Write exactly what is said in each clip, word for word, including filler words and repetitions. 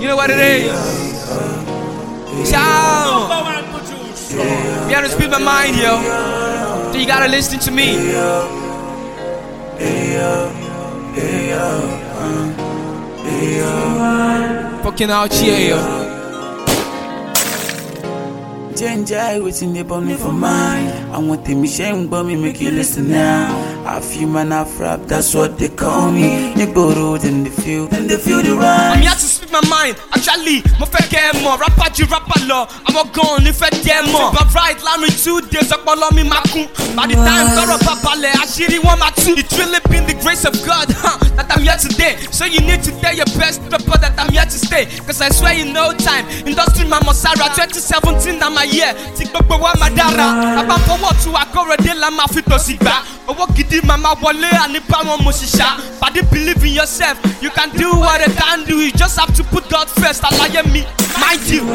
You know what it is? Ciao. You gotta speak my mind, yo. So you gotta listen to me. Fucking out here, yo. Ginger, waiting they burn me for mine. I want them shame, but me make you listen now. I feel man, I rap, that's what they call me. Nigga road in the field, and they feel the rhyme. I'm here to speak my mind. Actually, mo fẹ́ kẹ́ ẹ mọ̀. Rapper ju rapper lọ. Àwọn gan-an nífẹ̀ẹ́ díẹ̀ mọ̀. But right, láàrin two days, ọpọlọ mi máa kún. By the time tọrọ bá balẹ̀, àṣírí wọn máa tú. It's really been the grace of God, huh, that I'm here today. So you need to tell your best rapper that I'm here to stay. Cause I swear in no time, industry ma mọ̀ sára. twenty seventeen na my year, tí gbogbo wa máa dára. Bàbá fọwọ́ tu akọ́rọ̀dé la máa fi tòsí gbà. Owó gidi máa máa wọlé àní báwọn mo ṣiṣà. Pàdé believe in yourself, you can do what I can do. You just have to put God first, àlàyé mi, mind you.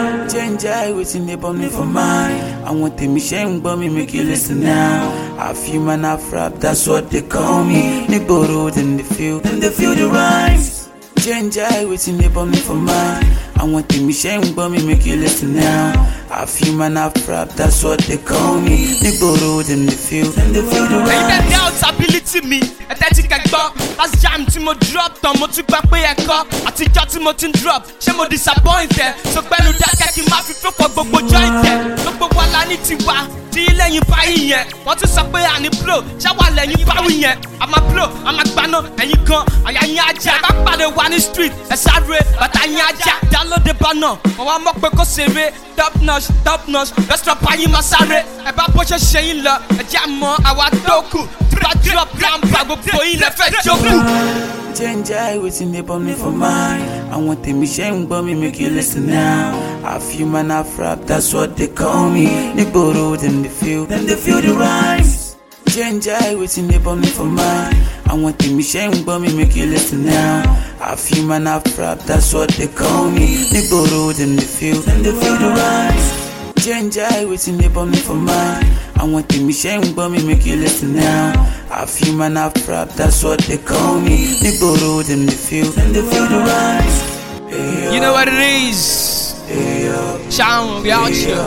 Ginger, waiting they burn me for mine. I want them shame, but me make you listen now. I feel man, I rap, that's what they call me. Nigga road in the field, and they feel the rhymes. Ginger, waiting they burn me for mine. I want them shame, but me make you listen now. I feel man, I rap, that's what they call me. Nigga road in the field, and they feel the Ẹ̀yin rhymes. tẹ́ doubt ability mi, ẹ tẹ́tí kẹ́ gbọ́. Last jam tí mo drop tán, mo tún gbà pé ẹ̀kọ́. Àtijọ́ tí mo ti ń drop, ṣé mo disappoint ẹ? So gbẹ́nu dákẹ́ kí n má fi fọ́fọ́ gbogbo joint ẹ. Gbogbo wa la ní tiwa, tí lẹ́yìn báyìí yẹn. Wọ́n tún sọ pé àní blow, ṣáwá lẹ́yìn báwí yẹn. A máa blow, a máa gbaná, ẹ̀yin gan, àyà yín ajá. Bá pàdé wa ní street, ẹ sáré, bàtà yín ajá. Dálóde bá náà, wọ́n wá mọ̀ pé kó ṣeré. Top notch, top notch, best rapper yín máa sáré. Ẹ bá bó ṣe ṣe yín lọ, ẹ jẹ́ àmọ́ àwa tó kù. Tí bá drop grandpa, gbogbo yín lẹ fẹ́ jókòó. Ginger, waiting they burn me for mine. I want them shame, but me make you listen now. I feel man, I rap, that's what they call me. Nigga road in the field, and they feel the rhymes. Ginger, waiting they burn me for mine. I want them shame, but me make you listen now. I feel man, I rap, that's what they call me. Nigga road in the field, and they feel the rhymes. Ginger, waiting they burn me for mine. I want them shame, but me make you listen now. I feel man, I rap, that's what they call me. Nigga road in the field, and they feel the rhymes. You know what it is? Ciao, we out here.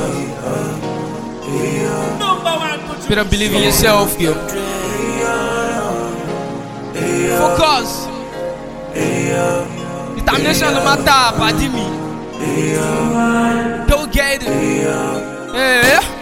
Better believe in yourself, yo. Focus. Determination no matter, pardon me. Don't get it. Yeah.